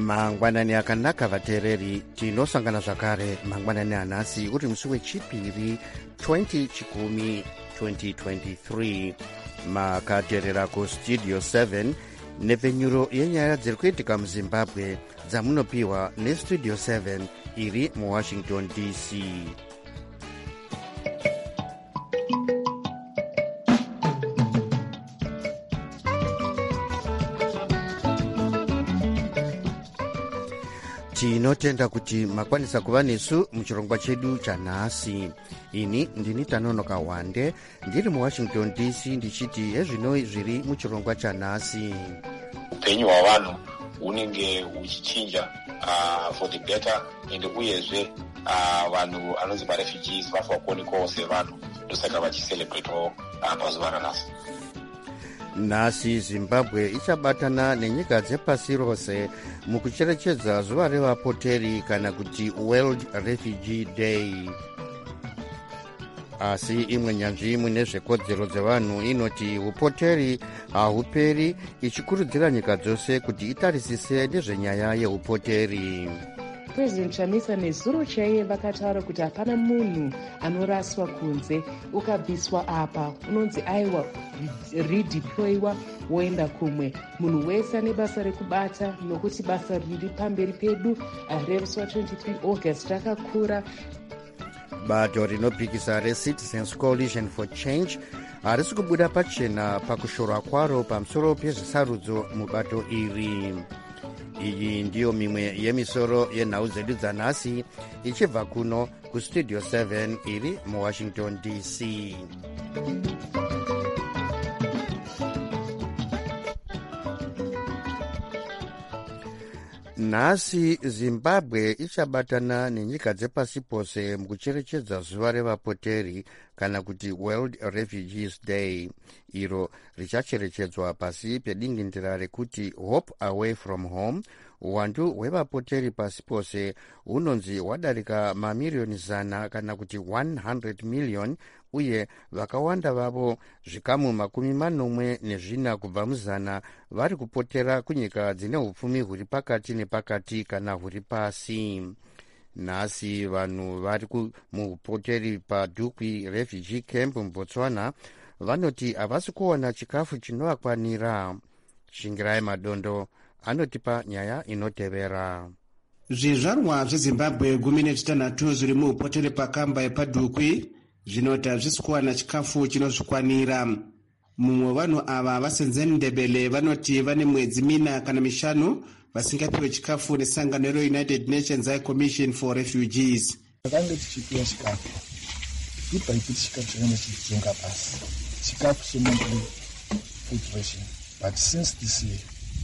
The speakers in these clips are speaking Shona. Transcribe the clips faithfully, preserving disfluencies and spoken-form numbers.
mangwanani akanaka vateereri, tinosangana zvakare mangwanani anhasi uri musi wechipiri twenty chikumi twenty twenty-three. Makateerera kustudio seven nepfenyuro yenyaya dziri kuitika muzimbabwe dzamunopiwa nestudio seven iri muwashington D C. Tinotenda kuti makwanisa kuva nesu muchirongwa chedu chanhasi. Ini ndini Tanonoka Wande ndiri muwashington D C ndichiti hezvino zviri muchirongwa chanhasi. Upenyu hwavanhu hunenge huchichinja uh, for the better ende uyezve uh, vanhu anonzi marefugees vafakonikawo sevanhu ndosaka vachicelebratewo uh, pazuva ranhasi. Nhasi Zimbabwe ichabatana nenyika dzepasi rose mukucherechedza zuva revapoteri kana kuti World Refugee Day. Asi imwe nyanzvi mune zvekodzero dzevanhu inoti upoteri hahuperi, ichikurudzira nyika dzose kuti itarisise nezvenyaya yeupoteri. President Chamisa nezuro chaiye vakataura kuti hapana munhu anoraswa kunze ukabviswa apa unonzi aiwa redeployiwa woenda kumwe. Munhu wese ane basa rekubata nokuti basa riri pamberi pedu rerusi twenty-three August rakakura. Bato rinopikisa reCitizens Coalition for Change harisi kubuda pachena pakushorwa kwaro pamusoro pezvisarudzo mubato iri. Iyi ndiyo mimwe yemisoro yenhau dzedu dzanhasi ichibva kuno kustudio seven iri muwashington D C. Nhasi Zimbabwe ichabatana nenyika dzepasi pose mukucherechedza zuva revapoteri kana kuti World Refugees Day. Iro richacherechedzwa pasi pedingindira rekuti Hope Away from Home. Uwandu hwevapoteri pasi pose hunonzi hwadarika mamiriyoni zana kana kuti one hundred million, uye vakawanda vavo zvikamu makumi manomwe nezvina kubva muzana vari kupotera kunyika dzine upfumi huri pakati nepakati kana huri pasi. Nhasi vanhu vari muupoteri paDukwi Refugee Camp muBotswana vanoti havasi kuwana chikafu chinovakwanira. Shingirai Madondo anotipa nyaya inotevera. Zvizvarwa zveZimbabwe gumi nezvitanhatu zviri muupoteri pakamba yepaDukwi zvinoti hazvisi kuwana chikafu chinozvikwanira. Mumwe vanhu ava vaSenzendebele vanoti vane mwedzi mina kana mishanu vasingapiwe chikafu nesangano reUnited Nations High Commission for Refugees. Takange tichipiwa chikafu ipa ikuti chikafu chakanga chichizonga pasi, chikafu chemonthly food ration, but since this year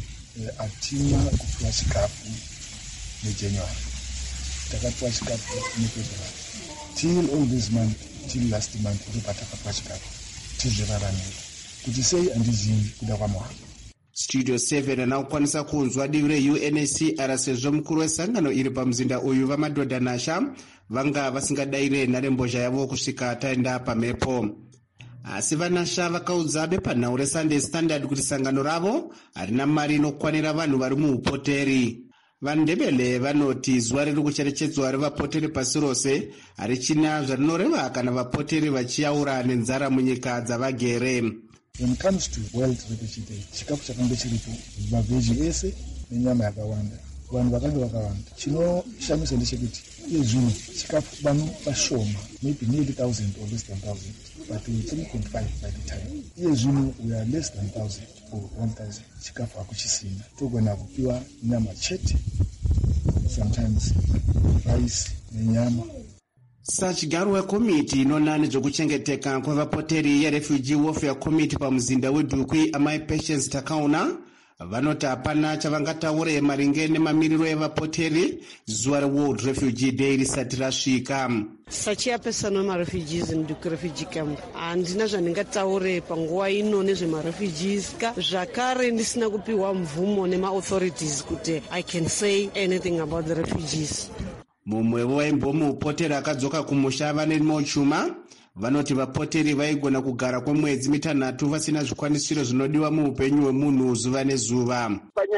hatina uh, kupiwa chikafu neJanuary, takapiwa chikafu neFebruary, till all this month, till last month ndopatakapiwa chikafu tizviraramira kuti sei handizii kuda kwaMwari. Studio seven anakwanisa kunzwa divi reU N H C R sezvo mukuru wesangano iri pamuzinda uyu vamadhodha Nasha vanga vasingadaire nharembozha yavo kusvika taenda pamhepo. Asi vaNasha vakaudza bepanhau reSunday Standard kuti sangano ravo harina mari inokwanira vanhu vari muupoteri. VaNdebele vanoti zuva riri kucherechedzwa revapoteri pasi rose harichina zvarinoreva kana vapoteri vachiaura nenzara munyika dzavagere. When it comes to World Refugee Day, chikafu chakanga chiripo mavheji ese nenyama yakawanda, vanhu vakanga vakawanda. Chinoshamisa ndechekuti iye zvino chikafu vanhu vashoma, maybe nearly thousand or less than thousand, but we three point five by the time. Iye zvino we are less than thousand or one thousand. Chikafu hakuchisina, togona kupiwa nyama chete, sometimes rice nenyama. Sachigaro wekomiti inona nezvekuchengeteka kwevapoteri yeRefugee Welfare Committee pamuzinda weDukwi amai Patience Takaona vanoti hapana chavangataure maringe nemamiriro evapoteri zuva reWorld Refugee Day risati rasvika. Sachairperson wemarefugees muDukwi Refugee Camp handina zvandingataure panguva ino nezvemarefugees ka zvakare ndisina kupiwa mvumo nemaauthorities kuti I can say anything about the refugees. Mumwe waimbo muupoteri akadzoka kumusha vane mochuma vanoti vapoteri vaigona kugara kwemwedzi mitanhatu vasina zvikwanisiro zvinodiwa muupenyu hwemunhu zuva nezuva. Panyaya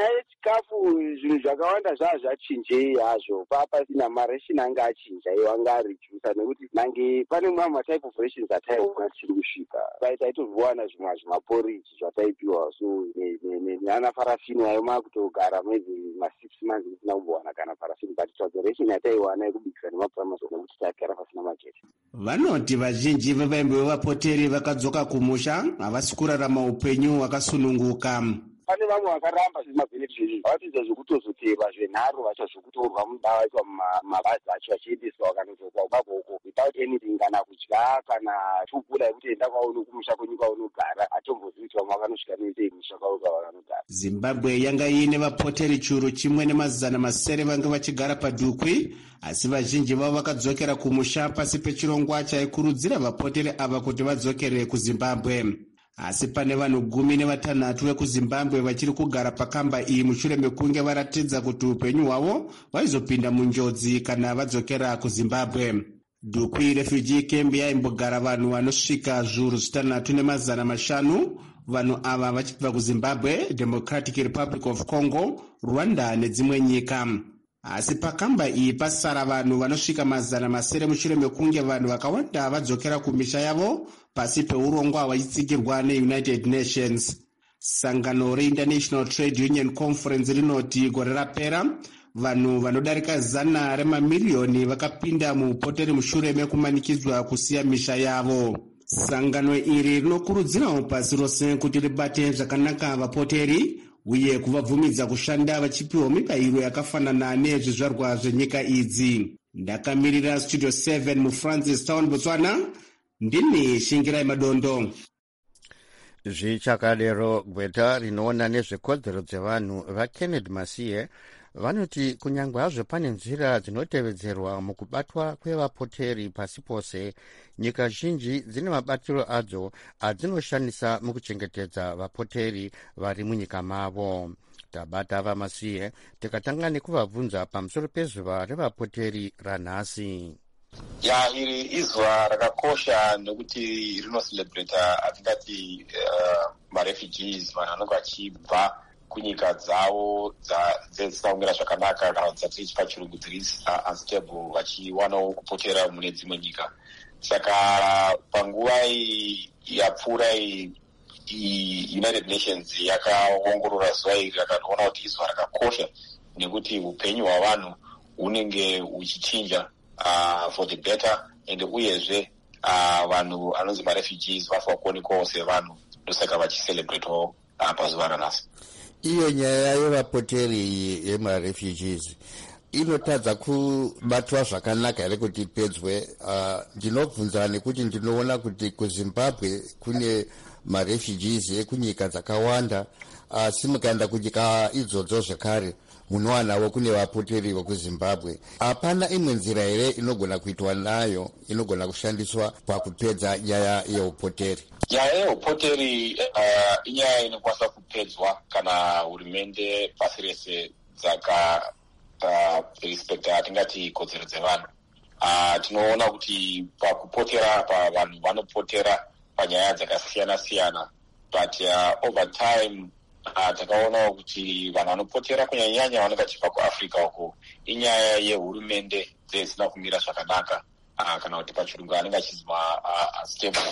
chikafu zvinhu zvakawanda zvaa zvachinjei hazvo papasina maration anga achinja iwo anga aredusa nekuti nange pane mamwe matype of rations ataiona tichiri kusvika taitozowana zvimwe zvimaporiji zvataipiwa so nana farafini ayo maakutogara maybe masix months isina kumbowana kana farafini but ration yataiwana yekubikisa nemapuramas nekuti tagara pasina makete. Vanoti vazhinji vevaimbo vevapoteri vakadzoka kumusha havasi kurarama upenyu hwakasununguka. Pane vamwe vakaramba zvemabhenefiti izvi vavatiza zvekutozoteva zvenharo vachazvokutorwa mudava vaitwa mabhazi acho vachiendeswa vakanozokwa ukagoko without anything kana kudya kana chukura yekuti enda kwauno kumusha kwenyika unogara hatombozivi vamwe vakanosvika noitei musha kwavo kwavanogara. Zimbabwe yanga iine vapoteri churu chimwe nemazana masere vange vachigara padhukwi, asi vazhinji vavo vakadzokera kumusha pasi pechirongwa chaikurudzira vapoteri ava kuti vadzokere kuZimbabwe. Asi pane vanhu gumi nevatanhatu vekuZimbabwe vachiri kugara pakamba iyi mushure mekunge varatidza kuti upenyu hwavo vaizopinda munjodzi kana vadzokera kuZimbabwe. Dhukwi refugee camp yaimbogara vanhu vanosvika zviuru zvitanhatu nemazana mashanu. Vanhu ava vachibva kuZimbabwe, Democratic Republic of Congo, Rwanda nedzimwe nyika. Asi pakamba iyi pasara vanhu vanosvika mazana masere mushure mekunge vanhu vakawanda vadzokera kumisha yavo pasi peurongwa vachitsigirwa neUnited Nations. Sangano reInternational Trade Union Conference rinoti gore rapera vanhu vanodarika zana remamiliyoni vakapinda muupoteri mushure mekumanikidzwa kusiya misha yavo. Sangano iri rinokurudzirawo pasi rose kuti ribate zvakanaka vapoteri uye kuvabvumidza kushanda vachipiwa mibayiro yakafanana nezvizvarwa zvenyika idzi. Ndakamirira Studio seven muFrancis Town, Botswana. Ndini Shingirai Madondo. Zvichakadero gweta rinoona nezvekodzero dzevanhu vaKennedy Masiye vanoti kunyangwe hazvo pane nzira dzinotevedzerwa mukubatwa kwevapoteri pasi pose, nyika zhinji dzine mabatiro adzo adzinoshandisa mukuchengetedza vapoteri vari munyika mavo. Tabata vaMasiye tikatanga nekuvabvunza pamusoro pezuva revapoteri ranhasi. Ya iri izuva rakakosha nekuti rinoselebrata atingati uh, marefugees vanhu vanenge vachibva kunyika dzavo dzisina kumira zvakanaka kana dzatiri pachirungu dziri unstable vachiwanawo kupotera mune dzimwe nyika. Saka panguva yapfuura United Nations yakaongorora zuva iri rakaona kuti izuva rakakosha nekuti upenyu hwavanhu hunenge huchichinja uh, for the better and uyezve uh, vanhu anonzi marefugees vafa kuonekwawo sevanhu ndosaka vachicelebratewo uh, pazuva ranhasi. Iyo nyaya yevapoteri yemarefugees inotadza kubatwa zvakanaka here kuti ipedzwe. Ndinobvunza uh, nekuti ndinoona kuti kuZimbabwe kune marefugees ekunyika dzakawanda, asi uh, mukaenda kunyika idzodzo zvekare munowanawo kune vapoteri vekuZimbabwe. Hapana imwe nzira here inogona kuitwa nayo inogona kushandiswa pakupedza nyaya yeupoteri? Nyaya yeupoteri uh, inyaya inokwanisa kupedzwa kana hurumende pasi rese dzaka uh, respecta atingati kodzero dzevanhu. Uh, tinoona kuti pakupotera pa vanhu vanopotera panyaya dzakasiyana siyana, but uh, over time uh, takaonawo kuti vanhu vanopotera kunyanyanya vanenge vachibva kuAfrica uko inyaya yehurumende dzisina kumira zvakanaka, uh, kana kuti pachirungu anenge achizwa uh, unstable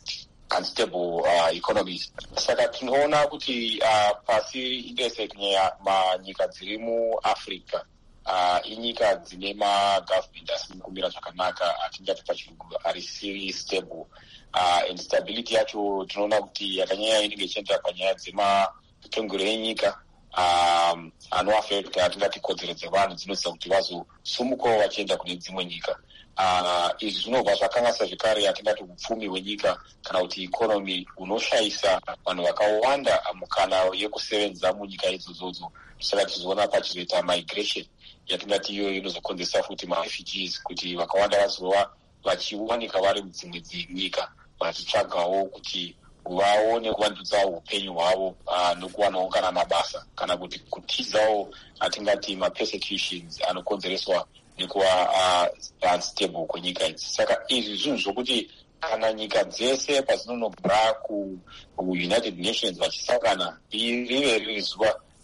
unstable uh, economies. Saka tinoona kuti uh, pasi rese kunyanya manyika dziri muAfrica uh, inyika dzine magovernment asina kumira zvakanaka, atingati pachirungu arisiri stable. Uh, and stability yacho tinoona kuti yakanyanya inenge ichienda panyaya dzematongerero enyika um, anoafekta atingati kodzero dzevanhu dzinoita kuti vazosumukawo vachienda kune dzimwe nyika. Uh, izvi zvinobva zvakangasa zvekare atingati upfumi hwenyika kana kuti ikonomi hunoshayisa vanhu vakawanda mukana yekusevenza munyika idzodzo. Saka tizoona pachizoita migration yatingati iyo inozokonzesa futi marefugees kuti vakawanda vazova vachiwanika vari mudzimwe nyika vachitsvagawo kuti vaone kuvandudzawo upenyu hwavo uh, nokuwanawo kana mabasa kana kuti kutizawo atingati mapersecutions anokonzereswa nekuva uh, unstable kwenyika idzi. Saka izvi zvinhu zvokuti kana nyika dzese pazinonobva kuUnited Nations vachisangana rive riri zuva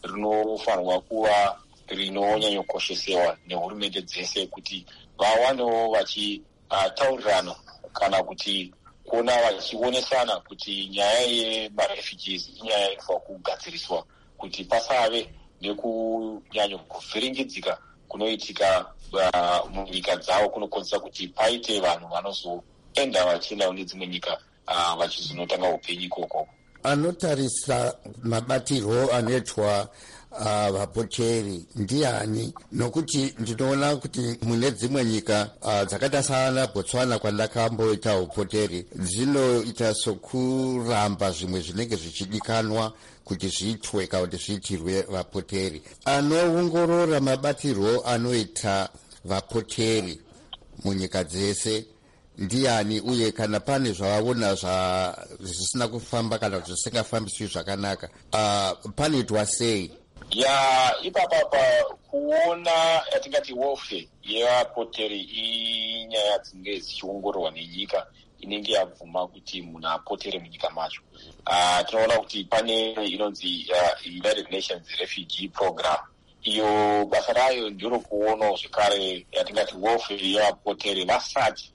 rinofanirwa kuva rinonyanyokoshesewa nehurumende dzese kuti vawanewo vachitaurirana kana kuti kuona vachionesana kuti nyaya yemarefugees inyaya inofanira kugadziriswa kuti pasave nekunyanya kuvhiringidzika kunoitika uh, munyika dzavo kunokonzera kuti paite vanhu vanozoenda vachienda kune dzimwe nyika uh, vachizonotanga upenyu ikoko. Anotarisa mabatirwo anoitwa uh, vapoteri ndiani? Nokuti ndinoona kuti mune dzimwe nyika uh, dzakaita sana Botswana kwandakamboita upoteri dzinoita sokuramba zvimwe zvinenge zvichidikanwa kuti zviitwe kana kuti zviitirwe vapoteri. Anoongorora mabatirwo anoita vapoteri munyika dzese ndiani, uye kana pane zvavaona zvisina kufamba kana zvisingafambiswi zvakanaka uh, panoitwa sei? Ya ipapa pa kuona yatingati welfare yevapoteri inyaya dzinenge dzichiongororwa nenyika inenge yabvuma kuti munhu apotere munyika macho. Uh, tinoona kuti pane inonzi uh, United Nations Refugee Program. Iyo basa rayo ndiro kuonawo zvekare yatingati welfare yevapoteri vasati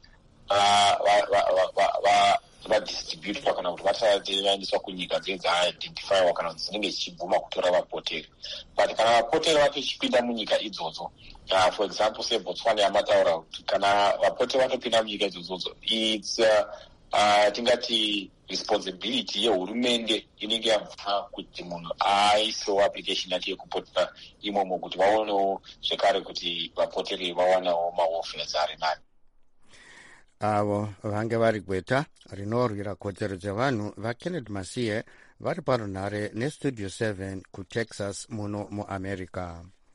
vadistributwa kana kuti vasati vaendeswa kunyika dzinenge dzaidentifaiwa kana kuti dzinenge dzichibvuma kutora vapoteri. But kana vapoteri vatochipinda munyika idzodzo, uh, for example seBotswana yamataura kuti kana vapoteri vatopinda munyika idzodzo, it's uh, uh, tingati responsibility yehurumende inenge yabva kuti munhu aisewo application yake yekupotera imomo kuti vaonewo zvekare kuti vapoteri vawanawo mawelfares ari nani. Avo vange vari gweta rinorwira kodzero dzevanhu vaKenneth Masiye vari parunhare nestudio seven kuTexas muno muAmerica.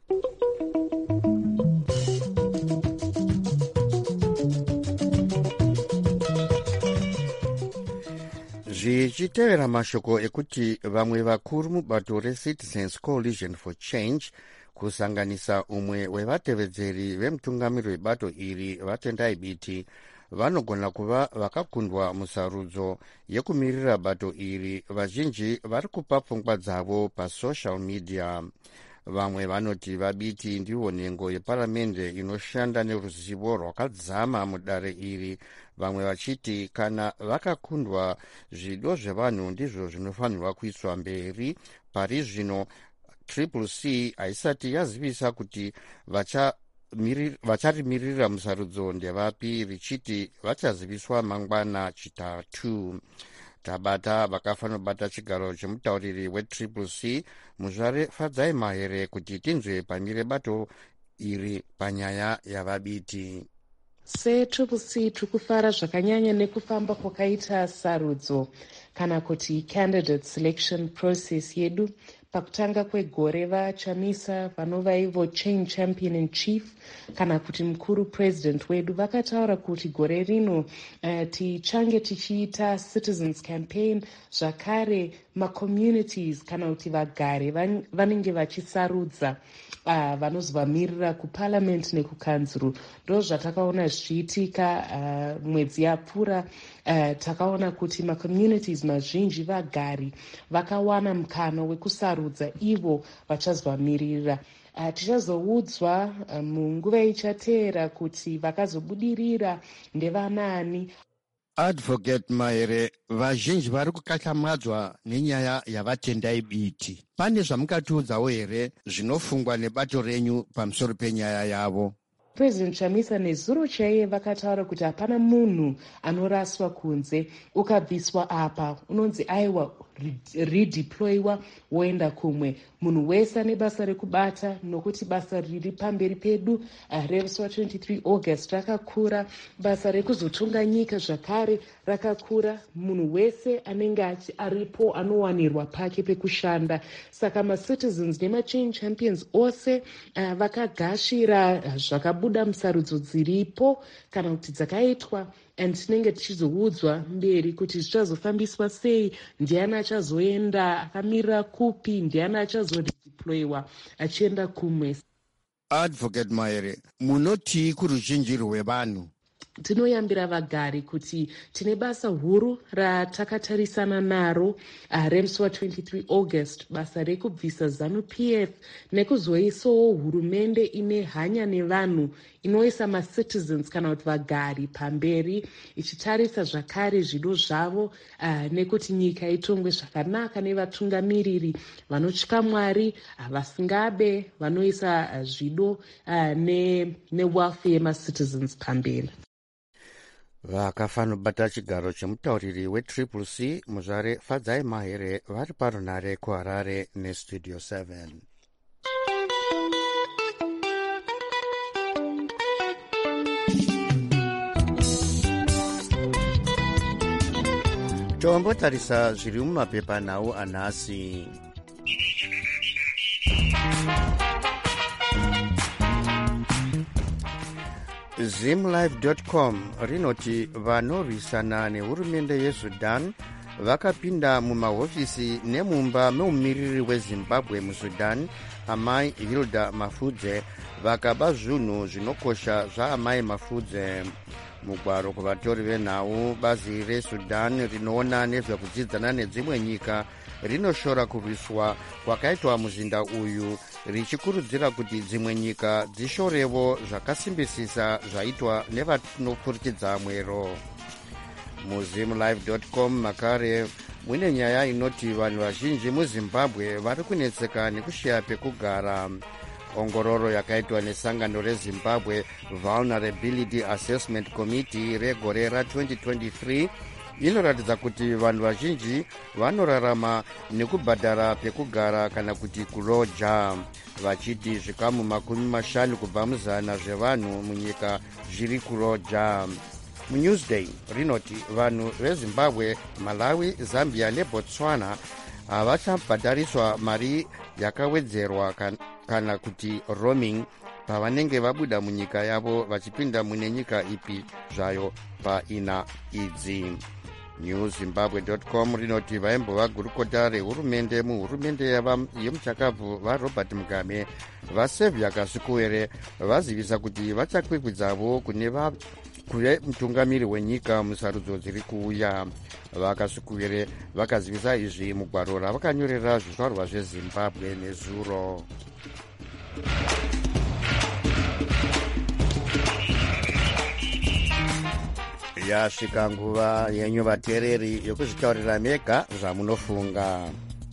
Zvichitevera mashoko ekuti vamwe vakuru mubato reCitizens Coalition for Change kusanganisa umwe wevatevedzeri vemutungamiri webato iri vatendai biti vanogona kuva vakakundwa musarudzo yekumirira bato iri. Vazhinji vari kupa pfungwa dzavo pasocial media. Vamwe vanoti vabiti ndivo nhengo yeparamende inoshanda neruzivo rwakadzama mudare iri, vamwe vachiti kana vakakundwa zvido zvevanhu ndizvo zvinofanirwa kuiswa mberi. Pari zvino Triple C haisati yazivisa kuti vacha vacharimirira musarudzo ndevapi, richiti vachaziviswa mangwana chitatu. Tabata vakafanobata chigaro chemutauriri weTriple C muzvare Fadzai Mahere kuti tinzwe pamire bato iri panyaya yavabiti. seTriple C tiri kufara zvakanyanya nekufamba kwakaita sarudzo kana kuti candidate selection process yedu. Pakutanga kwegore vachamisa vanova ivo change champion in chief kana kuti mukuru president wedu vakataura kuti gore rino uh, tichange tichiita citizens campaign, zvakare macommunities kana kuti vagare van, vanenge vachisarudza uh, vanozovamirira kuparliament nekukanzuru. Ndo zvatakaona zvichiitika uh, mwedzi yapfuura. Uh, takaona kuti macommunities mazhinji vagari vakawana mukana wekusarudza ivo vachazovamirira. Uh, tichazoudzwa uh, munguva ichateera kuti vakazobudirira ndevanani. Advocate Mahere, vazhinji vari kukakhamadzwa nenyaya yavatendai biti. Pane zvamungatiudzawo here zvinofungwa nebato renyu pamusoro penyaya yavo? President Chamisa nezuro chaiye vakataura kuti hapana munhu anoraswa kunze. Ukabviswa apa unonzi aiwa redeployiwa woenda kumwe. Munhu wese ane basa rekubata, nokuti basa riri pamberi pedu uh, revswa twenty-three August rakakura, basa rekuzotunga nyika zvakare rakakura. Munhu wese anenge aripo anowanirwa pake pekushanda. Saka macitizens nemachange champions ose uh, vakagashira uh, zvakabuda musarudzo dziripo kana kuti dzakaitwa, and tinenge tichizoudzwa mberi kuti zvichazofambiswa sei, ndiani achazoenda akamirira kupi, ndiani achazodeployiwa achienda kumwe. Advocate Mahere, munoti kuruzhinji rwevanhu tinoyambira vagari kuti tine basa huru ratakatarisana naro uh, remusi wa23 august, basa rekubvisa ZANU-P F nekuzoisawo hurumende ine hanya nevanhu, inoisa macitizens kana kuti vagari pamberi, ichitarisa zvakare zvido zvavo uh, nekuti nyika itongwe zvakanaka nevatungamiriri vanotya Mwari, uh, vasingabe, vanoisa uh, zvido uh, ne, newelfare yemacitizens pamberi. Vakafanobata chigaro chemutauriri wetriple C muzvare Fadzai Mahere vari parunare kuHarare nestudio seven. Tombotarisa zviri mumapepanhau anhasi. Zimlive dot com rinoti vanorwisana nehurumende yeSudan vakapinda mumahofisi nemumba meumiriri weZimbabwe muSudan, Amai Hilda Mafudze, vakaba zvinhu zvinokosha zvaamai Mafudze. Mugwaro kuvatori venhau, bazi reSudan rinoona nezvekudzidzana nedzimwe nyika rinoshora kurwiswa kwakaitwa muzinda uyu, richikurudzira kuti dzimwe nyika dzishorevo zvakasimbisisa zvaitwa nevanopfurikidza mwero. Muzimlive dot com makare mune nyaya inoti vanhu vazhinji muZimbabwe vari kunetseka nekushaya pekugara. Ongororo yakaitwa nesangano reZimbabwe Vulnerability Assessment Committee regore ra20 twenty-three inoratidza kuti vanhu vazhinji vanorarama nekubhadhara pekugara kana kuti kuroja, vachiti zvikamu makumi mashanu kubva muzana zvevanhu munyika zviri kuroja. MuNewsday rinoti vanhu veZimbabwe, Malawi, Zambia neBotswana havachabhadhariswa mari yakawedzerwa kan, kana kuti roaming pavanenge vabuda munyika yavo vachipinda mune nyika ipi zvayo paina idzi. New Zimbabwe dot com rinoti vaimbova gurukota rehurumende muhurumende yemuchakabvu vaRobert Mugabe vaSevia Kasukuwere vazivisa kuti vachakwikwidzawo kune va kuve mutungamiri wenyika musarudzo dziri kuuya. VaKasukuwere vakazivisa izvi mugwaro ravakanyorera zvizvarwa zveZimbabwe nezuro. Yasvika nguva yenyu vateereri yokuzvitaurira mega zvamunofunga.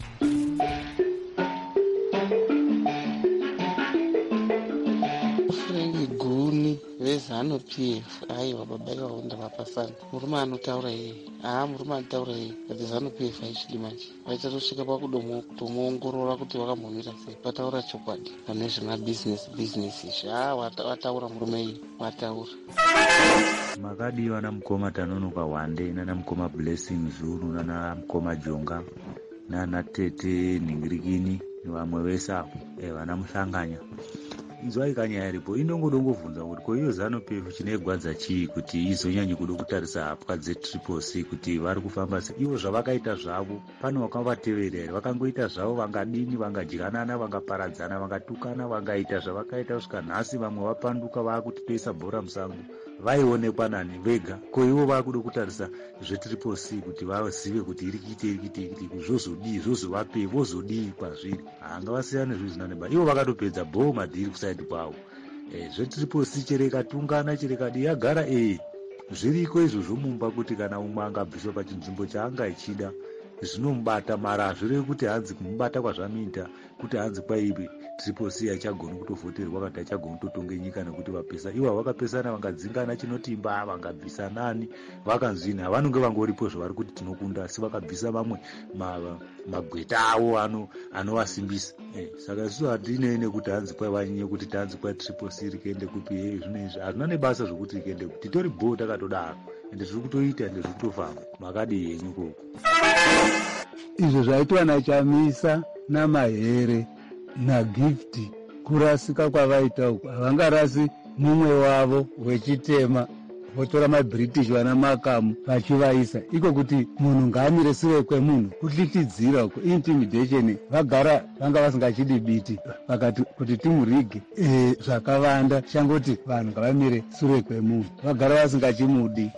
Guni veZANU-P F aiwa baba vaunda vapasana, murume anotaura iye haa murume anotaura iye kuti ZANU-P F aichidi manje vaichatosvika pakutomuongorora kuti vakambomira sei, vataura chokwadi pane zvemabhizinesi bhizinesi izvi. Haa wataura murume iye wataura. Makadiwa namukoma Tanonoka Wande nanamukoma Blessing Zulu nanamukoma Jonga nanatete Ningirikini nevamwe vese apo vana muhlanganya inzwa ikanya iripo inongodongovhunza kuti ko iyo ZANU-P F chinegwadza chii kuti izonyanye kuda kutarisa hapwa dzetriple C kuti vari kufamba sei. Ivo zvavakaita zvavo pane wakavateverera here? Vakangoita zvavo, vangadini, vangadyanana, vangaparadzana, vangatukana, vangaita zvavakaita kusvika nhasi, vamwe vapanduka vakuti toisa bhora musango, vaionekwa nani vega. Ko ivo vakuda kutarisa zvetriple C kuti vazive kuti iri kuite iri kuite iri kuite zvozodii, zvozovapei, vozodii kwazviri. Hangavasiyane zvezvinaneba. Ivo vakatopedza bho madhiri kusaidi kwavo. E, zvetriple C cherekatungana cherekadi yagara e zviriko izvozvo mumba kuti kana umwe angabviswa pachinzvimbo chaanga ichida zvinomubata, mara hazvirevi kuti hanzi kumubata kwazvanoita kuti hanzi kwaibi triple C achagoni kutovhoterwa kana achagoni kutotonge nyika nekuti vapesa. Ivo vakapesana vangadzingana chinotimba, vangabvisa nani, vakanzvini havanonge vangoripo zvavari kuti tinokunda, asi vakabvisa mamwe magweta avo anovasimbisa. Eh, saka isusu hatinei nekuti hanzi kwai vanyanye kuti tanzi kwai triple C rikuende kupi, hey, zvinezvi hazvina nebasa zvokuti rikuende kupi, titori bho takatodaro ende zviri kutoita ende zviri kutofamba. Makadi yenyu koko izvo zvaitwa naChamisa naMahere naGifti, kurasika kwavaita uku havangarasi mumwe wavo wechitema votora mabritish vana makamu vachivaisa iko kuti munhu ngaamire sure kwemunhu, kuhlitidzira uko intimidation. Vagara vanga vasingachidi biti vakati kuti timurige e, zvakavanda changoti vanhu ngavamire sure kwemunhu, vagara vasingachimudi.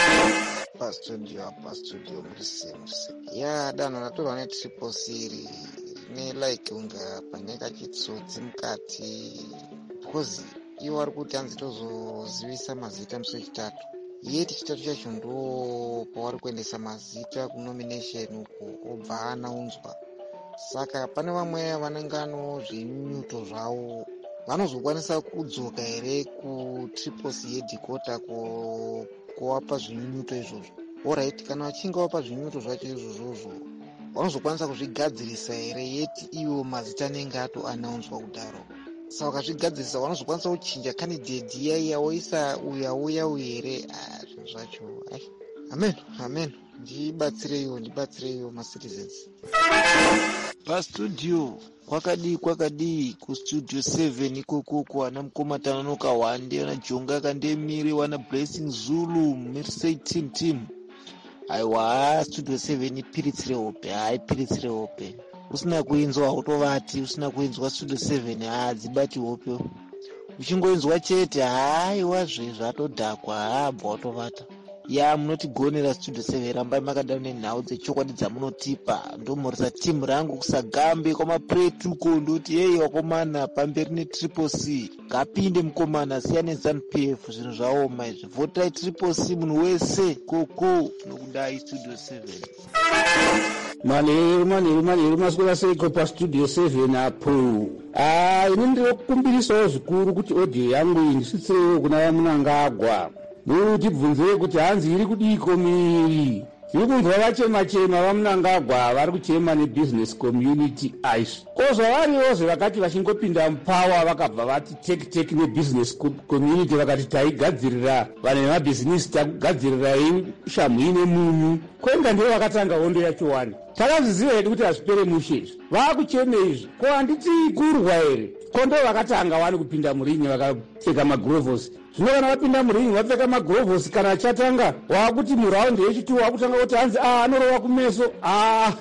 Pastudio pastudio murise murise ya danho ratorwa netriple siri ne like unga paneka chitsotsi mukati because iwo ari kuti hanzi tozozivisa mazita musi wechitatu, yeti chitatu chacho ndo pavari kuendesa mazita kunomination uko obva anaunzwa. Saka pane vamwe vanengano zvinyunyuto zvavo vanozokwanisa kudzoka here kutriple c headquarter ko kuvapa zvinyunyuto izvozvo. Alright, kana vachinge vapa zvinyunyuto zvacho izvozvozvo vanozokwanisa kuzvigadzirisa here yeti iwo mazita anenge ato anaunzwa kudaro. Saka vakazvigadzirisa vanozokwanisa kuchinja candidate iya iya woisa uya uya uya here. Ah, zvinhu zvacho ai amen amen. Ndibatsireiwo ndibatsireiwo macitizens. Pastudio kwakadii kwakadii kustudio seven ikoko wana mukoma tanonoka wande wana jonga kandemiri wana blessing zulu mirsei team team. Aiwa studio seven ipiritsire hope, hai piritsire hope. Usina kuinzwa autovati, usina kuinzwa studio seven hadzibati hope. Uchingoinzwa chete haiwa zve zvatodhakwa habva autovata. Ya munotigonera studio seven rambai makadaro nenhau dzechokwadi dzamunotipa. Ndomhoresa timu rangu kusagambe kwamapretuko ndoti yei wakomana pamberi netriple c ngapinde mukomana siya neZANU-P F zvinhu zvaoma izvi. Votai triple c munhu wese koko nokudai studio seven. Manheru manheru manheru maswera seiko pastudio seven apo. Ah, ini ndinokumbirisawo zvikuru kuti audio yangu iyi ndisvitsirewo kuna vamunangagwa. Mutibvunzire kuti hanzi iri kudiko miri. Tiri kunzwa vachema-chema vamunangagwa vari kuchema nebusiness community aisu. Kozva variyozve vakati vachingopinda mupawa vakabva vati teki-teki nebusiness community vakati taigadzirira vanhu vemabhizinisi takugadzirirai shamhu nemunyu. Kwenga ndivo vakatanga hondo yacho wani. Takazviziva hedu kuti hazvipere mushe izvi. Vakucheme izvi. Ko handiti kurwa here? Kondo vakatanga wani kupinda murinyi vakapfeka magrovosi. Zvino kana vapinda muringi vapfeka magrovosi kana achatanga wakuti muraundi yechitu wakutanga kuti hanzi ah anorova kumeso ah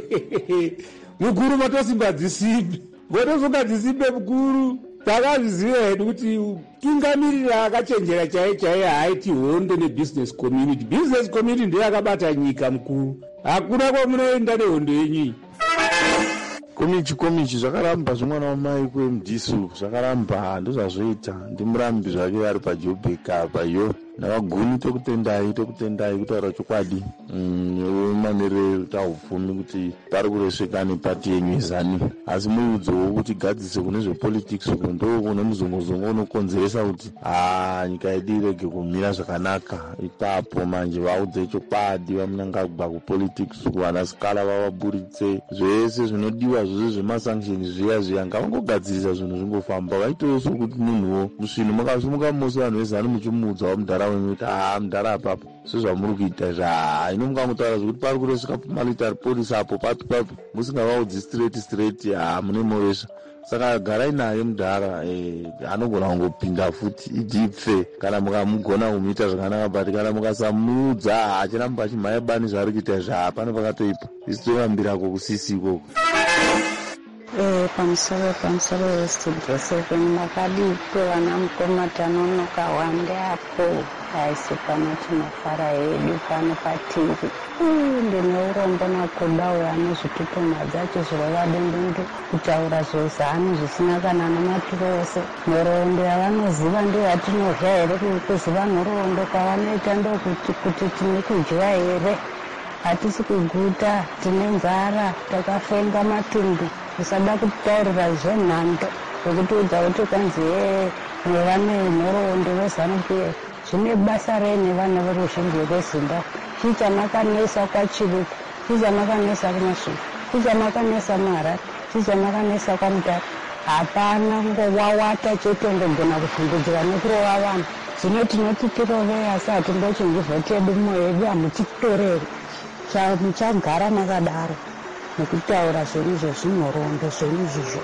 mukuru matosimba dzisimbe votosunga dzisimbe mukuru. Takazviziva hedu kuti tungamirira akachenjera chaiye chaiye haiti hondo nebusiness community. Business community ndiye akabata nyika mukuru, hakuna kwamunoenda nehondo yenyu. Komichi komichi zvakaramba zvimwana wamai kwemudhisu zvakaramba ndozvazvoita ndimurambi zvake ari paJoburg apa yo navaguni tokutendai tokutendai kutaura chokwadi mamiriro taupfumi kuti pari kuresveka nepati yenyu izani, asi muudzowo kuti gadzise kune zvepolitics uko ndo kune muzongozongo unokonzeresa kuti haa nyika yedu irege kumira zvakanaka. Ipapo manje vaudze chokwadi vamunangagwa kupolitics uko vanasikala vavaburitse zvese zvinodiwa zvose zvemasanctions zviya zviya ngavangogadzirisa zvinhu zvingofamba. Vaitowo sokuti munhuwo musvinhu makasimuka mose vanhu vezanu muchimuudzawo mudhara wenyu kuti haa mudhara apapo sezvamuri kuita zva ino mukangotaura zvokuti pari kuresvika pamalitary police apo papi papi musingavaudzi straight straight haa mune moresha. Saka garai naye mudhara anogona kungopinda futi idipfe kana mukamugona kumuita zvakanaka, but kana mukasamuudza hachiramba achimhaya bani zvaari kuita zva pane pakatoipa isitoyambirako kusisi ikoko. Eh, pamusoro pamusoro westudio seven makadiko vana mukoma tanonoka wande apo aisi panoti mafara edu pano patiri ndine urombo nakodauya anozvitupoma dzacho zvirovadendende kutaura zvozano zvisina kana namaturo ose. Nhoroondo yavanoziva ndiyo yatinorya here kuziva nhoroondo kwavanoita ndokuti kuti tine kudya here, hatisi kuguta, tine nzara, takafenga matumbi. Usada kutaurira zvenhando zvekutiudza kuti kanzi yee nevane nhoroondo veZANU-P F zvine basa rei nevana veruzhinji rweZimbabwe. Chichamakanesa kwaChiriki, chichamakanesa kumasvingo, chichamakanesa muHarare, chichamakanesa kwaMutare. Hapana, ngowawata chete ngogona kuvhundudzira nekurova vanhu. Zvino tinoti tirovei asi hatimbochingi vhoti yedu mumwoyo yedu hamutitoreri. Muchagara makadaro nekutaura zvenyu zvezvinhoroondo zvenyu izvizvo.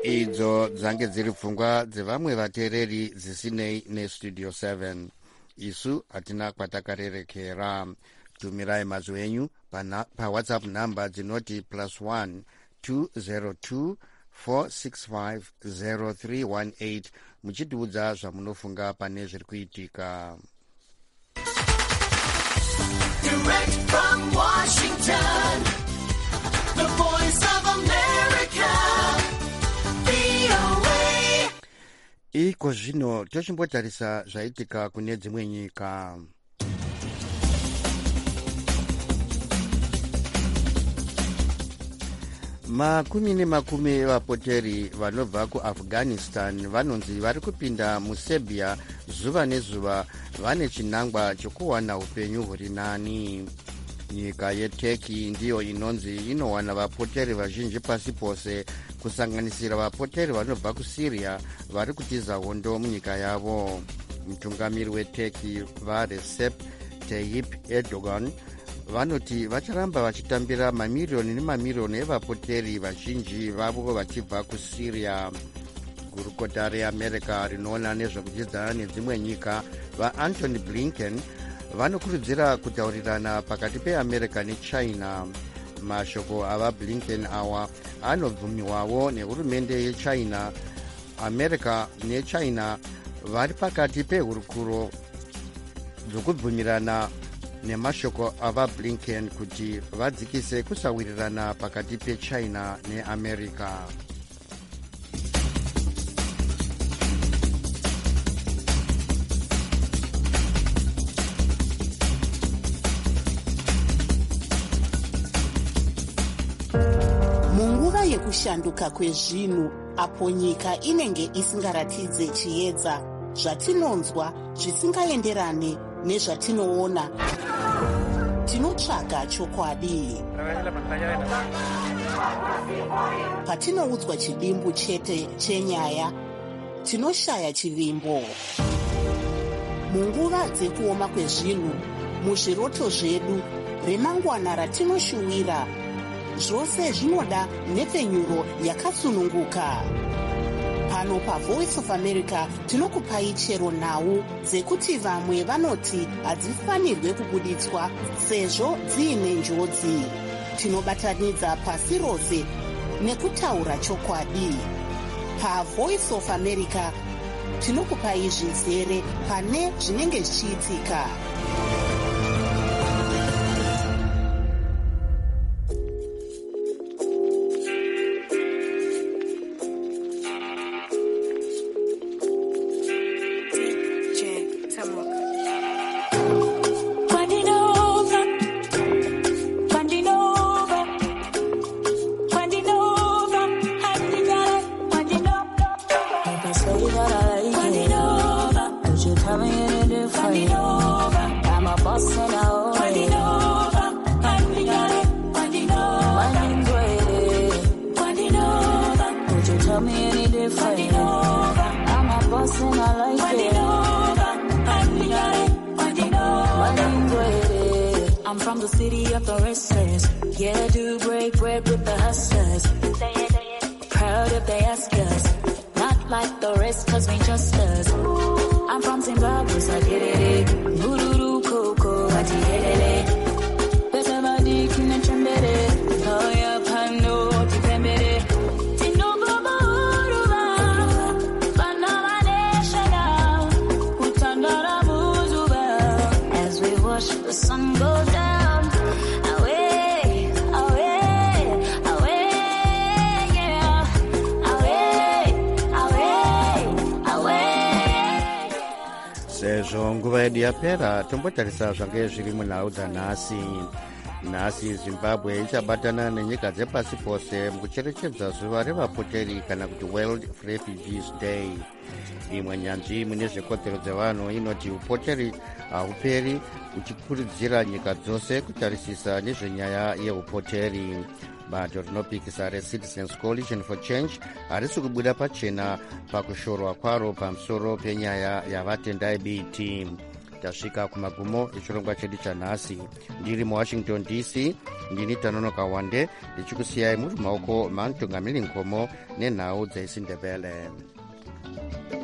idzo dzange dziri pfungwa dzevamwe vateereri dzisinei nestudio seven. Isu hatina kwatakarerekera. Tumirai mazwi enyu pawhatsapp namba dzinoti plus one two zero two four six five zero three one eight muchitiudza zvamunofunga pane zviri kuitika. Direct from Washington, the voice of America, V O A. Iko zvino tochimbotarisa zvaitika kune dzimwe nyika. Makumi nemakumi evapoteri vanobva kuAfghanistan vanonzi vari kupinda muSerbia zuva nezuva vane chinangwa chokuwana upenyu huri nani. Nyika yeTurkey ndiyo inonzi inowana vapoteri vazhinji pasi pose, kusanganisira vapoteri vanobva kuSyria vari kutiza hondo munyika yavo. Mutungamiri weTurkey vaRecep Tayyip Erdogan vanoti vacharamba vachitambira mamiriyoni nemamiriyoni evapoteri vazhinji vavo vachibva kuSyria. Gurukota reAmerica rinoona nezvekudyidzana nedzimwe nyika vaAntony Blinken vanokurudzira kutaurirana pakati peAmerica neChina. Mashoko ava Blinken awa anobvumiwawo nehurumende yeChina. America neChina vari pakati pehurukuro dzokubvumirana nemashoko ava Blinken kuti vadzikise kusawirirana pakati peChina neAmerica. Munguva yekushanduka kwezvinhu, apo nyika inenge isingaratidze chiedza, zvatinonzwa zvisingaenderane nezvatinoona, tinotsvaga chokwadi. Patinoudzwa chidimbu chete chenyaya, tinoshaya chivimbo. Munguva dzekuoma kwezvinhu, muzviroto zvedu, remangwana ratinoshuwira, zvose zvinoda nepfenyuro yakasununguka. Pano paVoice of America tinokupai chero nhau dzekuti vamwe vanoti hadzifanirwe kubuditswa sezvo dziine njodzi. Tinobatanidza pasi rose nekutaura chokwadi. PaVoice of America tinokupai zvizere pane zvinenge zvichiitika. I'm from the city of the restless. Yeah, do break bread with the hustlers. Proud if they ask us. Not like the rest, cause we just us. I'm from Zimbabwe, so get it. Mururu Koko, I did it. Better body, can I jump it? Oh, yeah, Pano, depend it. As we watch the sun go down, away, away, away, yeah, away, away, away. Sezvo nguva yedu yapera, tombotarisa zvange zviri munhau dzanhasi. Nhasi Zimbabwe ichabatana nenyika dzepasi pose mukucherechedza zuva revapoteri kana kuti World Refugees Day. Imwe nyanzvi mune zvekodzero dzevanhu inoti upoteri hauperi, uchikurudzira nyika dzose kutarisisa nezvenyaya yeupoteri. Bato rinopikisa reCitizens Coalition for Change harisi kubuda pachena pakushorwa kwaro pamusoro penyaya yavatendai biti. tasvika kumagumo echirongwa chedu chanhasi. Ndiri muwashington D C, ndini Tanono Kawande, ndichikusiyai muri mumaoko mamutungamiri Nkomo nenhau dzeisindebele.